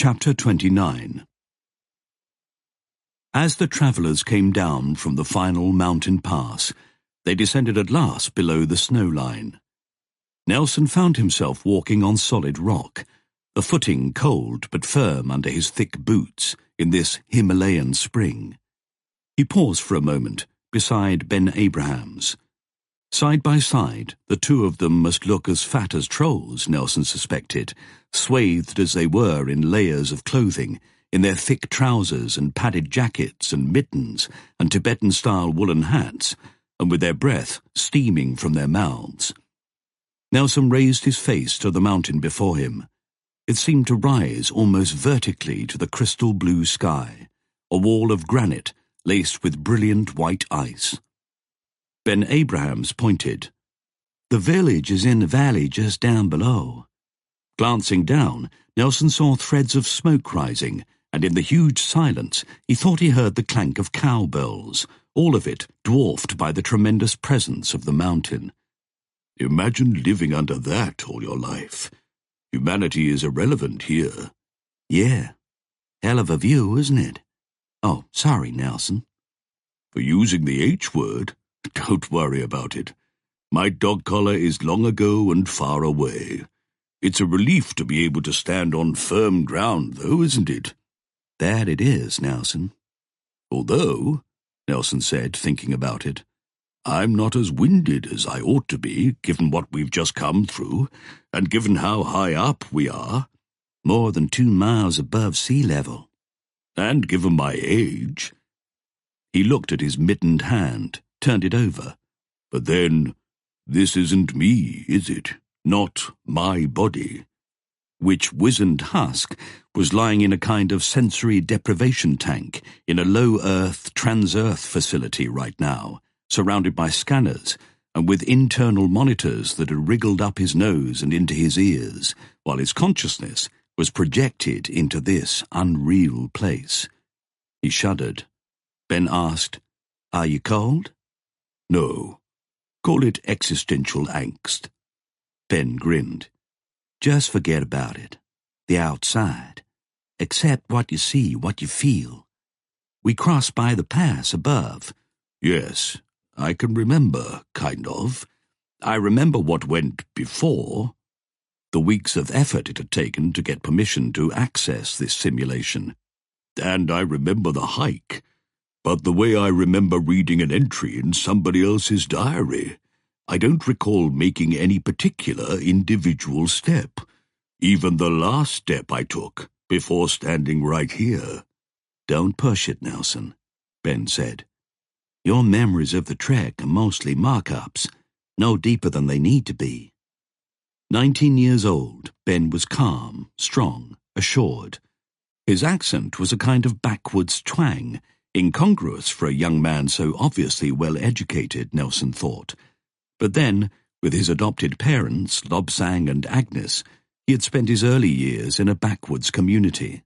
Chapter 29. As the travellers came down from the final mountain pass, they descended at last below the snow line. Nelson found himself walking on solid rock, the footing cold but firm under his thick boots in this Himalayan spring. He paused for a moment beside Ben Abrahams. Side by side, the two of them must look as fat as trolls, Nelson suspected, swathed as they were in layers of clothing, in their thick trousers and padded jackets and mittens and Tibetan-style woolen hats, and with their breath steaming from their mouths. Nelson raised his face to the mountain before him. It seemed to rise almost vertically to the crystal blue sky, a wall of granite laced with brilliant white ice. Ben Abrahams pointed. "The village is in the valley just down below." Glancing down, Nelson saw threads of smoke rising, and in the huge silence he thought he heard the clank of cowbells, all of it dwarfed by the tremendous presence of the mountain. "Imagine living under that all your life. Humanity is irrelevant here." "Yeah. Hell of a view, isn't it? Oh, sorry, Nelson." "For using the H word? Don't worry about it. My dog collar is long ago and far away. It's a relief to be able to stand on firm ground, though, isn't it?" "That it is, Nelson." "Although," Nelson said, thinking about it, "I'm not as winded as I ought to be, given what we've just come through, and given how high up we are." "More than 2 miles above sea level." "And given my age." He looked at his mittened hand, turned it over. "But then, this isn't me, is it? Not my body." Which wizened husk was lying in a kind of sensory deprivation tank in a low-earth, trans-earth facility right now, surrounded by scanners and with internal monitors that had wriggled up his nose and into his ears, while his consciousness was projected into this unreal place. He shuddered. Ben asked, "Are you cold?" "No. Call it existential angst." Ben grinned. "Just forget about it. The outside. Accept what you see, what you feel. We crossed by the pass above." "Yes, I can remember, kind of. I remember what went before. The weeks of effort it had taken to get permission to access this simulation. And I remember the hike. But the way I remember reading an entry in somebody else's diary, I don't recall making any particular individual step, even the last step I took before standing right here." "Don't push it, Nelson," Ben said. "Your memories of the trek are mostly mock-ups, no deeper than they need to be." 19 years old, Ben was calm, strong, assured. His accent was a kind of backwoods twang, incongruous for a young man so obviously well-educated, Nelson thought. But then, with his adopted parents, Lobsang and Agnes, he had spent his early years in a backwoods community.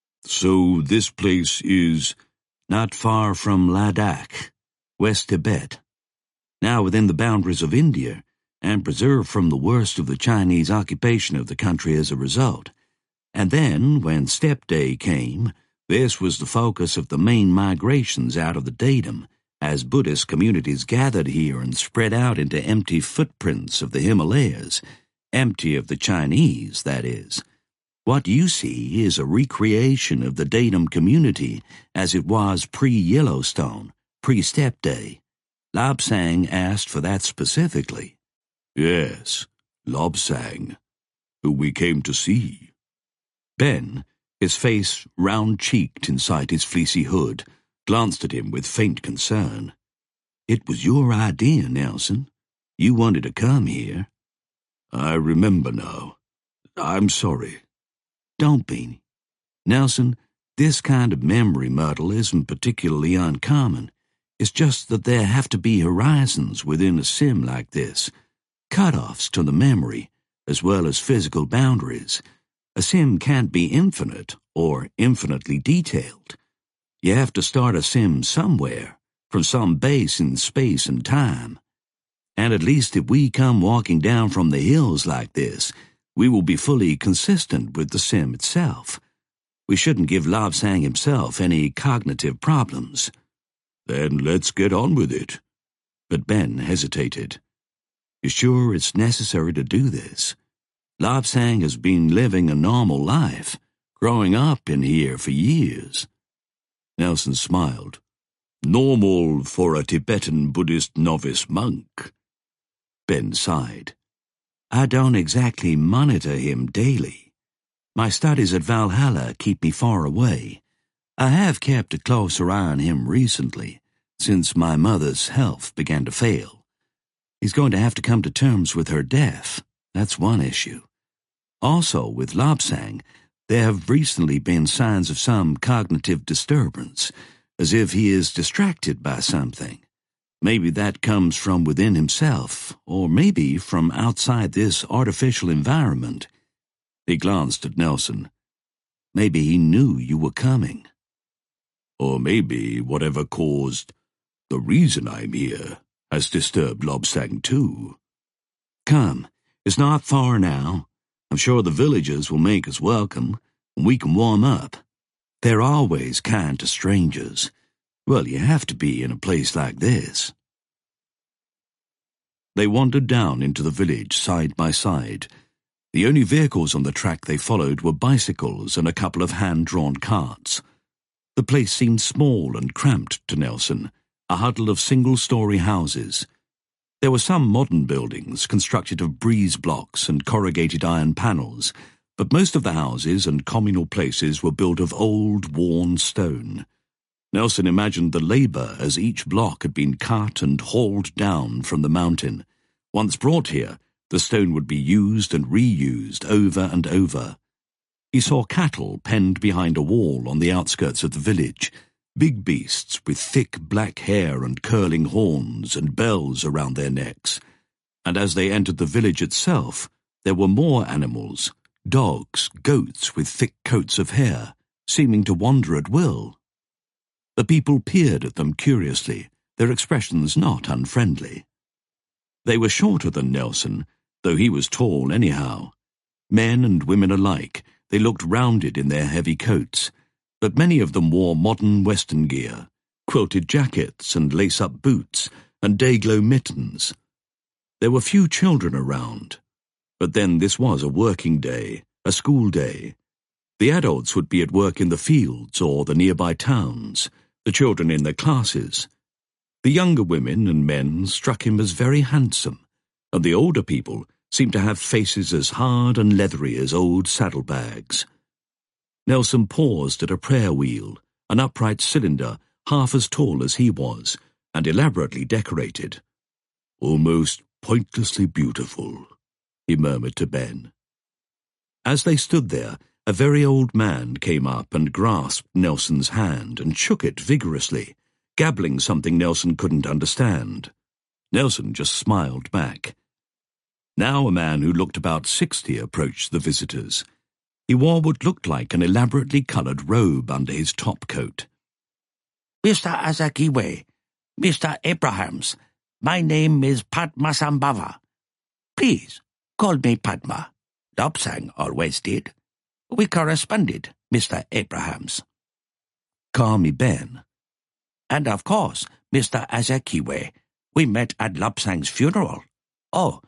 "So this place is—" "Not far from Ladakh, West Tibet. Now within the boundaries of India, and preserved from the worst of the Chinese occupation of the country as a result. And then, when Step Day came, this was the focus of the main migrations out of the datum, as Buddhist communities gathered here and spread out into empty footprints of the Himalayas, empty of the Chinese, that is. What you see is a recreation of the datum community as it was pre-Yellowstone, pre-Step Day. Lobsang asked for that specifically." "Yes, Lobsang, who we came to see." Ben, his face round-cheeked inside his fleecy hood, glanced at him with faint concern. "It was your idea, Nelson. You wanted to come here." "I remember now. I'm sorry." "Don't be. Nelson, this kind of memory muddle isn't particularly uncommon. It's just that there have to be horizons within a sim like this, cut-offs to the memory, as well as physical boundaries. A sim can't be infinite or infinitely detailed. You have to start a sim somewhere, from some base in space and time. And at least if we come walking down from the hills like this, we will be fully consistent with the sim itself. We shouldn't give Lobsang himself any cognitive problems." "Then let's get on with it." But Ben hesitated. "You sure it's necessary to do this? Lobsang has been living a normal life, growing up in here for years." Nelson smiled. "Normal for a Tibetan Buddhist novice monk." Ben sighed. "I don't exactly monitor him daily. My studies at Valhalla keep me far away. I have kept a closer eye on him recently, since my mother's health began to fail. He's going to have to come to terms with her death. That's one issue. Also, with Lobsang, there have recently been signs of some cognitive disturbance, as if he is distracted by something. Maybe that comes from within himself, or maybe from outside this artificial environment." He glanced at Nelson. "Maybe he knew you were coming." "Or maybe whatever caused the reason I'm here has disturbed Lobsang too." "Come, it's not far now. I'm sure the villagers will make us welcome, and we can warm up. They're always kind to strangers. Well, you have to be in a place like this." They wandered down into the village side by side. The only vehicles on the track they followed were bicycles and a couple of hand-drawn carts. The place seemed small and cramped to Nelson, a huddle of single-story houses. There were some modern buildings constructed of breeze blocks and corrugated iron panels, but most of the houses and communal places were built of old, worn stone. Nelson imagined the labor as each block had been cut and hauled down from the mountain. Once brought here, the stone would be used and reused over and over. He saw cattle penned behind a wall on the outskirts of the village, big beasts with thick black hair and curling horns and bells around their necks. And as they entered the village itself, there were more animals, dogs, goats with thick coats of hair, seeming to wander at will. The people peered at them curiously, their expressions not unfriendly. They were shorter than Nelson, though he was tall anyhow. Men and women alike, they looked rounded in their heavy coats, but many of them wore modern Western gear, quilted jackets and lace-up boots and day-glow mittens. There were few children around, but then this was a working day, a school day. The adults would be at work in the fields or the nearby towns, the children in their classes. The younger women and men struck him as very handsome, and the older people seemed to have faces as hard and leathery as old saddlebags. Nelson paused at a prayer wheel, an upright cylinder half as tall as he was, and elaborately decorated. "Almost pointlessly beautiful," he murmured to Ben. As they stood there, a very old man came up and grasped Nelson's hand and shook it vigorously, gabbling something Nelson couldn't understand. Nelson just smiled back. Now a man who looked about 60 approached the visitors. He wore what looked like an elaborately coloured robe under his top coat. "Mr. Asakiwe, Mr. Abrahams, my name is Padmasambhava. Please, call me Padma. Lobsang always did. We corresponded, Mr. Abrahams." "Call me Ben." "And of course, Mr. Asakiwe, we met at Lobsang's funeral. Oh,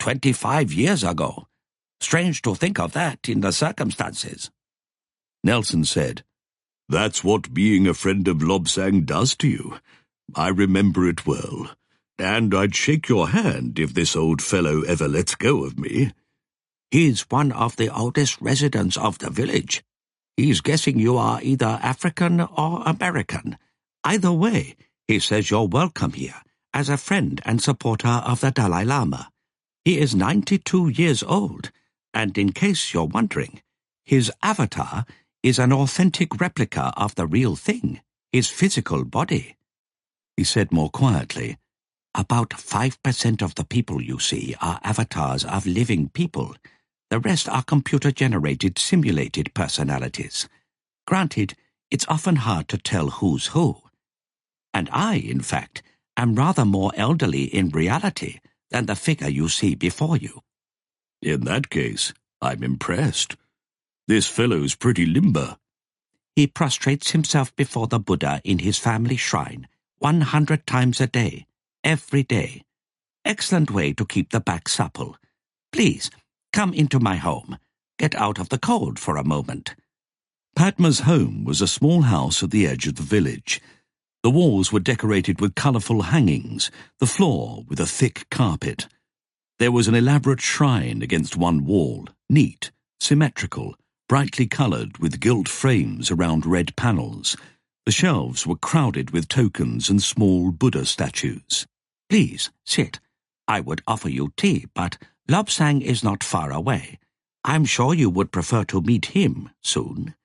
25 years ago. Strange to think of that in the circumstances." Nelson said, "That's what being a friend of Lobsang does to you. I remember it well, and I'd shake your hand if this old fellow ever lets go of me." "He's one of the oldest residents of the village. He's guessing you are either African or American. Either way, he says you're welcome here as a friend and supporter of the Dalai Lama. He is 92 years old, and in case you're wondering, his avatar is an authentic replica of the real thing, his physical body." He said more quietly, "About 5% of the people you see are avatars of living people. The rest are computer-generated, simulated personalities. Granted, it's often hard to tell who's who. And I, in fact, am rather more elderly in reality than the figure you see before you." "In that case, I'm impressed. This fellow's pretty limber." He prostrates himself before the Buddha in his family shrine 100 times a day, every day. Excellent way to keep the back supple. Please, come into my home. Get out of the cold for a moment." Padma's home was a small house at the edge of the village. The walls were decorated with colourful hangings, the floor with a thick carpet. There was an elaborate shrine against one wall, neat, symmetrical, brightly coloured with gilt frames around red panels. The shelves were crowded with tokens and small Buddha statues. "Please, sit. I would offer you tea, but Lobsang is not far away. I'm sure you would prefer to meet him soon."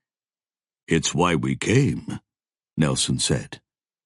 "It's why we came," Nelson said.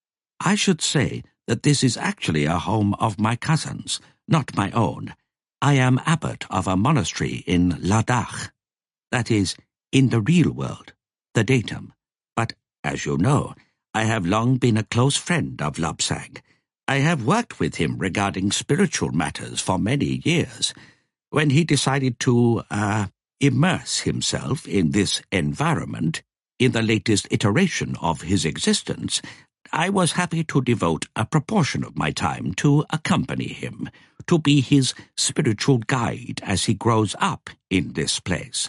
"I should say that this is actually a home of my cousins, not my own. I am abbot of a monastery in Ladakh. That is, in the real world, the datum. But, as you know, I have long been a close friend of Lobsang. I have worked with him regarding spiritual matters for many years. When he decided to, immerse himself in this environment, in the latest iteration of his existence, I was happy to devote a proportion of my time to accompany him, to be his spiritual guide as he grows up in this place."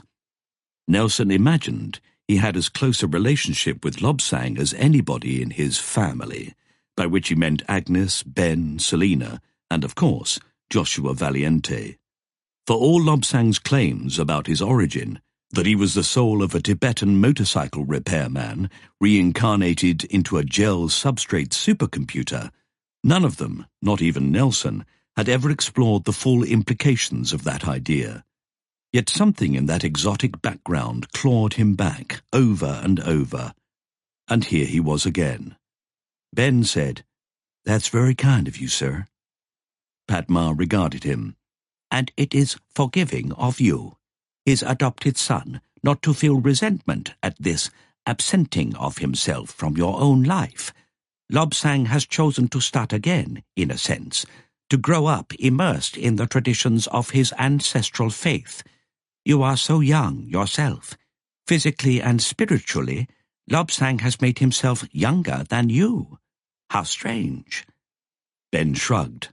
Nelson imagined he had as close a relationship with Lobsang as anybody in his family, by which he meant Agnes, Ben, Selina, and, of course, Joshua Valiente. For all Lobsang's claims about his origin, that he was the soul of a Tibetan motorcycle repairman reincarnated into a gel substrate supercomputer, none of them, not even Nelson, had ever explored the full implications of that idea. Yet something in that exotic background clawed him back over and over. And here he was again. Ben said, "That's very kind of you, sir." Padma regarded him. "And it is forgiving of you, his adopted son, not to feel resentment at this absenting of himself from your own life. Lobsang has chosen to start again, in a sense, to grow up immersed in the traditions of his ancestral faith. You are so young yourself. Physically and spiritually, Lobsang has made himself younger than you. How strange." Ben shrugged.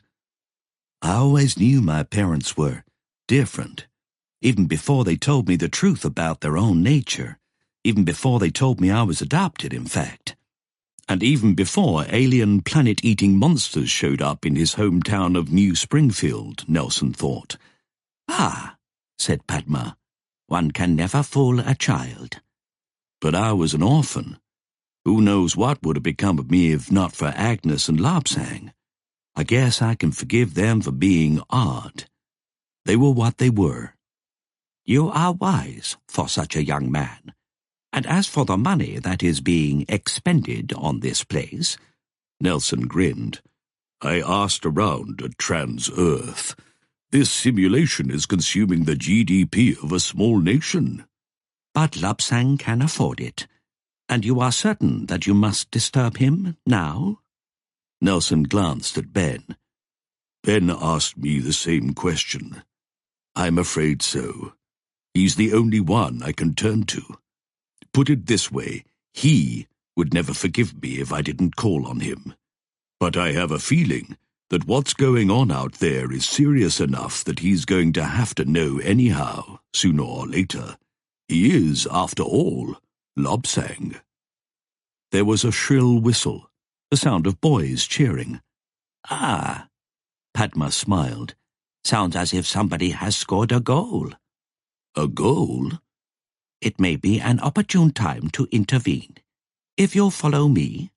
"I always knew my parents were different. Even before they told me the truth about their own nature, even before they told me I was adopted, in fact. And even before alien planet-eating monsters showed up in his hometown of New Springfield," Nelson thought. "Ah," said Padma, "one can never fool a child." "But I was an orphan. Who knows what would have become of me if not for Agnes and Lobsang? I guess I can forgive them for being odd. They were what they were." "You are wise for such a young man. And as for the money that is being expended on this place," Nelson grinned, "I asked around at Trans-Earth. This simulation is consuming the GDP of a small nation." "But Lobsang can afford it. And you are certain that you must disturb him now?" Nelson glanced at Ben. "Ben asked me the same question. I'm afraid so. He's the only one I can turn to. Put it this way, he would never forgive me if I didn't call on him. But I have a feeling that what's going on out there is serious enough that he's going to have to know anyhow, sooner or later. He is, after all, Lobsang." There was a shrill whistle, the sound of boys cheering. "Ah," Padma smiled. "Sounds as if somebody has scored a goal." "A goal?" "It may be an opportune time to intervene. If you'll follow me."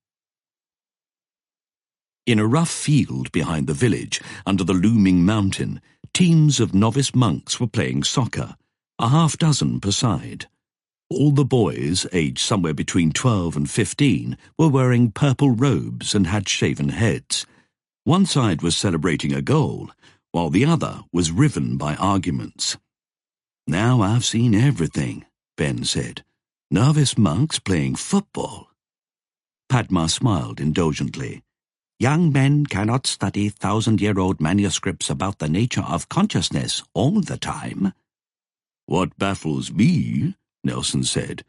In a rough field behind the village, under the looming mountain, teams of novice monks were playing soccer, a half-dozen per side. All the boys, aged somewhere between 12 and 15, were wearing purple robes and had shaven heads. One side was celebrating a goal, while the other was riven by arguments. "Now I've seen everything," Ben said. "Novice monks playing football." Padma smiled indulgently. "Young men cannot study 1,000-year-old manuscripts about the nature of consciousness all the time." "What baffles me," Nelson said,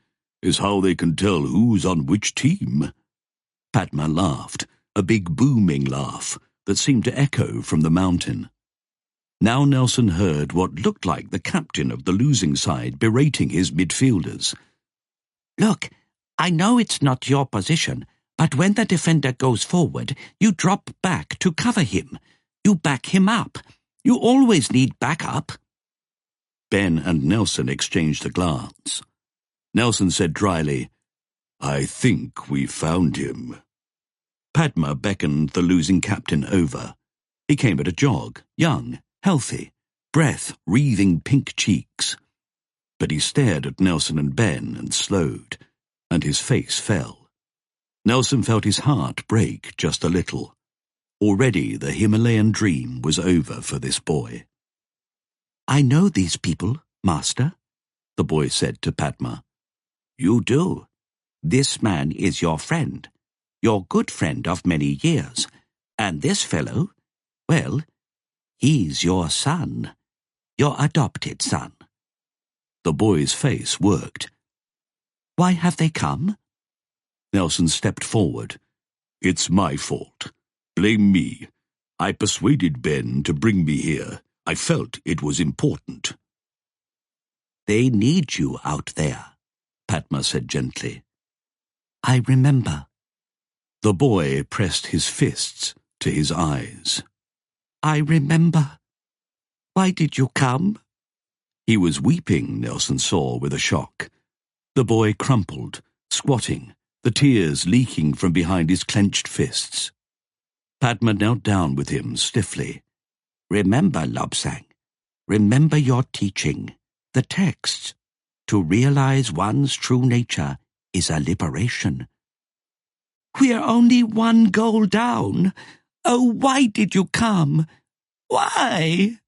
is how they can tell who's on which team." Padma laughed, a big booming laugh that seemed to echo from the mountain. Now Nelson heard what looked like the captain of the losing side berating his midfielders. "Look, I know it's not your position, but when the defender goes forward, you drop back to cover him. You back him up. You always need backup." Ben and Nelson exchanged a glance. Nelson said dryly, "I think we found him." Padma beckoned the losing captain over. He came at a jog, young, healthy, breath wreathing pink cheeks. But he stared at Nelson and Ben and slowed, and his face fell. Nelson felt his heart break just a little. Already the Himalayan dream was over for this boy. "I know these people, Master," the boy said to Padma. "You do. This man is your friend, your good friend of many years. And this fellow, well, he's your son, your adopted son." The boy's face worked. "Why have they come?" Nelson stepped forward. "It's my fault. Blame me. I persuaded Ben to bring me here. I felt it was important." "They need you out there," Padma said gently. "I remember." The boy pressed his fists to his eyes. "I remember. Why did you come?" He was weeping, Nelson saw with a shock. The boy crumpled, squatting, the tears leaking from behind his clenched fists. Padma knelt down with him stiffly. "Remember, Lobsang. Remember your teaching, the texts. To realize one's true nature is a liberation." "We're only one goal down. Oh, why did you come? Why?"